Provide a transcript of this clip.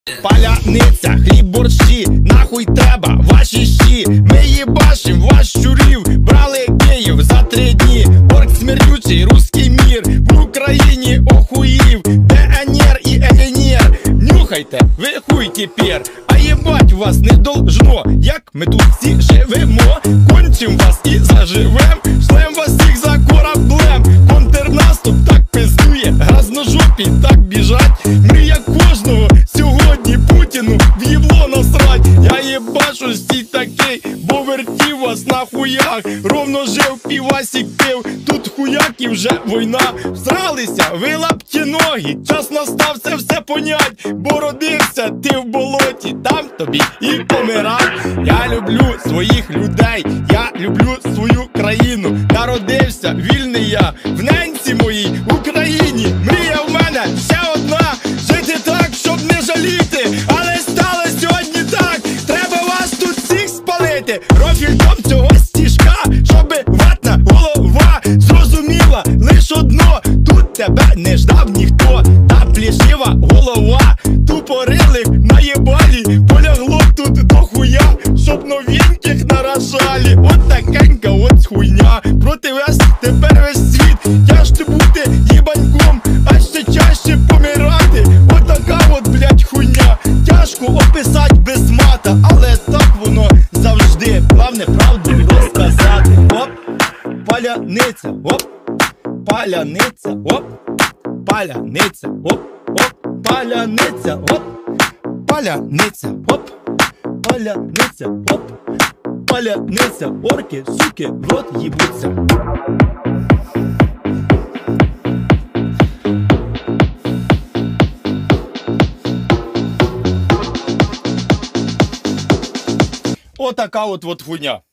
Паляниця, хліб, борщі, нахуй треба ваші щі. Ми їбашим ваш щурів, брали Київ за 3 дні. Орк смердючий, руський мір, в Україні охуїв. ДНР і ЛНР, нюхайте, ви хуй тепер. А єбать вас не должно, як ми тут всі живемо. Кончим вас і заживем, шлем вас всіх за кораблем. Контрнаступ так пиздує, гразножопі так біжать. Мрія кожного сьогодні Путіну в єбло насрать. Я єбашу стій такий, бо вертів вас на хуях. Ровно жив, півасік пив, тут хуяк і вже війна. Всралися, ви лапті ноги, час настав це все понять. Бо родився ти в болоті, там тобі і помирай. Я люблю своїх людей, я люблю свою країну. Народився вільний я в ненці моїй Україні. Мрія в мене ще одна, жити так, щоб не жаліти. Але стало сьогодні так, треба вас тут всіх спалити. Рофільком цього стіжка, щоби ватна голова зрозуміла лиш одно: тут тебе не ждав ніхто. Та плішива голова тупорилих наєбалі полягло тут до хуя, щоб новеньких наражали. От такенька от хуйня, проти вас тепер весь світ. Тяжко бути їбаньком, а ще чаще помирати. От така от, блять, хуйня. Тяжко описать без мата, але так воно завжди. Главне правду розказати. Оп, паляниця, оп, паляниця, оп, паляниця, оп, оп, паляниця, оп, паляниця, оп, паляниця, оп, паляниця. Орки, суки, в рот їбуться. Отака от хуйня.